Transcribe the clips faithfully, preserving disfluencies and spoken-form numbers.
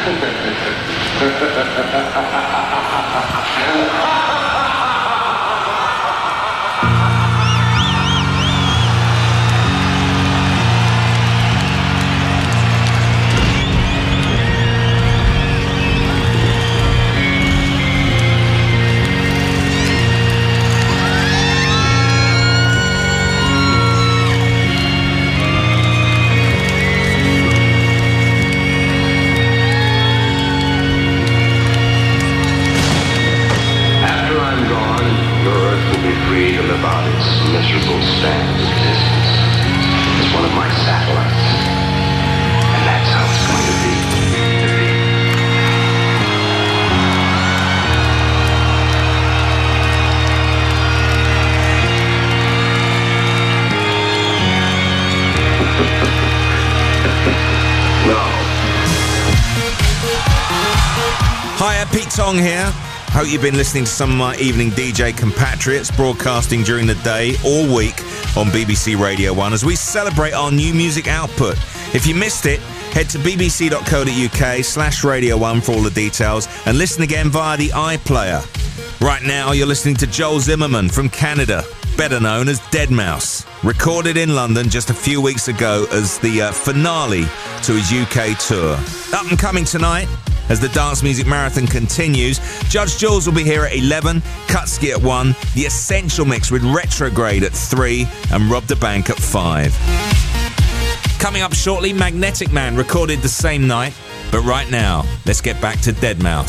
Hiya, Pete Tong here. Hope you've been listening to some of my evening D J compatriots broadcasting during the day all week on B B C Radio one as we celebrate our new music output. If you missed it, head to bbc.co.uk slash Radio one for all the details and listen again via the iPlayer. Right now, you're listening to Joel Zimmerman from Canada, better known as deadmau five, recorded in London just a few weeks ago as the uh, finale to his U K tour. Up and coming tonight, as the Dance Music Marathon continues, Judge Jules will be here at eleven, Kutski at one, The Essential Mix with Retrograde at three, and Rob the Bank at five. Coming up shortly, Magnetic Man, recorded the same night. But right now, let's get back to deadmau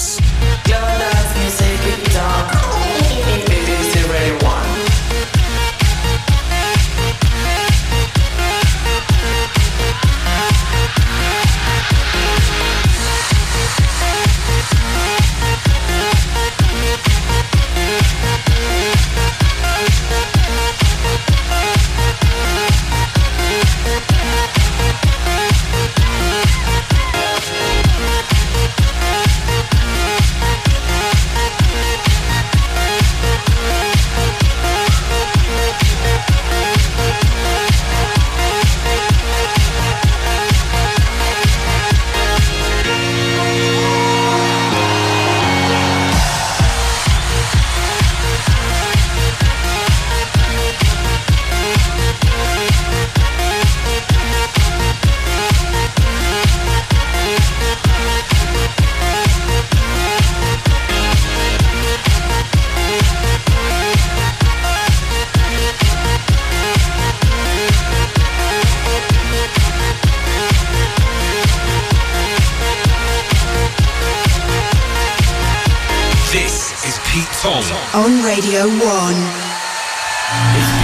five. On Radio one.